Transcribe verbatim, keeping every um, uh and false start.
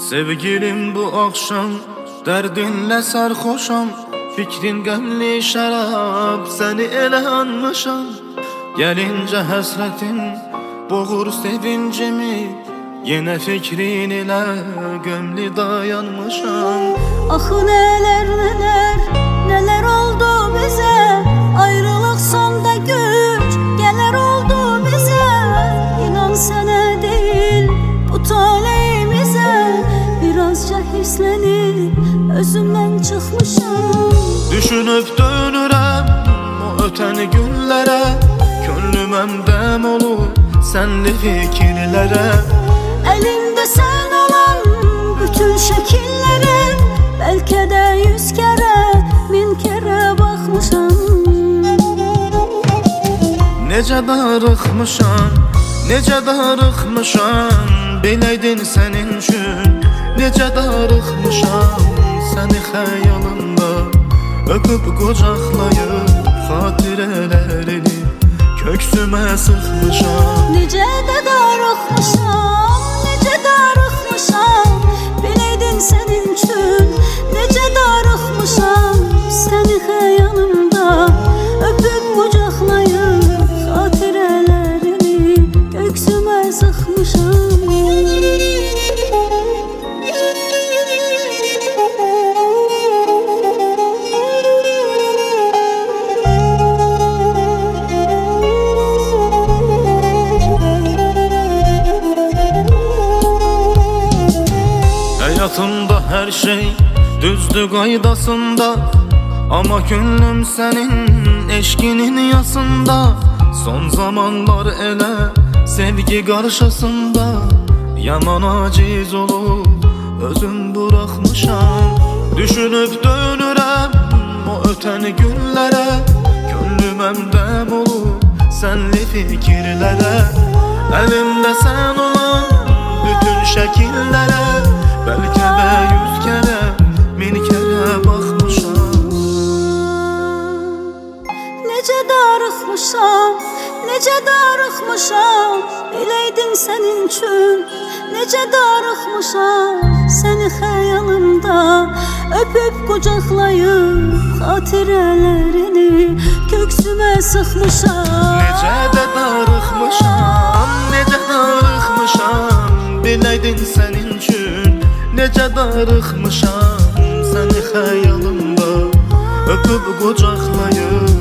Sevgilim bu akşam dərdinlə sərxoşam, fikrin qəmli şərab, səni elə anmışam. Gəlincə həsrətin boğur sevincimi, yenə fikrin ilə gömlü dayanmışam. Axı nələr nələr, nələr oldu bizə, ayrılıq sonda güc gələr oldu bizə. İnan sənə deyil bu taleyimizə, birazca hirslənib özümdən çıxmışam. Düşünüb dönürəm o ötən günlərə, könlüm əmdəm olub sənli fikirlərə. Əlimdə sən olan bütün şəkillərə, bəlkə də yüz kərə, min kərə baxmışam. Necə darıxmışam, necə darıxmışam, biləydin sənin üçün. Necə darıxmışam, səni xəyalımda öpüb qucaqlayıb xatirələrini köksümə sıxmışam. Necə də darıxmışam, necə darıxmışam, biləydin sənin üçün. Necə darıxmışam, səni xəyalımda öpüb qucaqlayıb xatirələrini köksümə sıxmışam. Həyatımda hər şey düzdür qaydasında, amma könlüm sənin eşkinin yasında. Son zamanlar elə sevgi qarşısında yaman aciz olub özüm buraxmışam. Düşünüb dönürəm o ötən günlərə, könlüm əmdəm olub sənli fikirlərə. Əlimdə sən olan bütün şəkillərə, bəlkə də yüz kərə, min kərə baxmışam. Necə darıxmışam, necə darıxmışam, biləydin sənin üçün. Necə darıxmışam, səni xəyalımda öpüb qucaqlayıb xatirələrini köksümə sıxmışam. Necə də darıxmışam, necə darıxmışam, biləydin sənin üçün. Necə darıxmışam, səni xəyalımda öpüb qucaqlayıb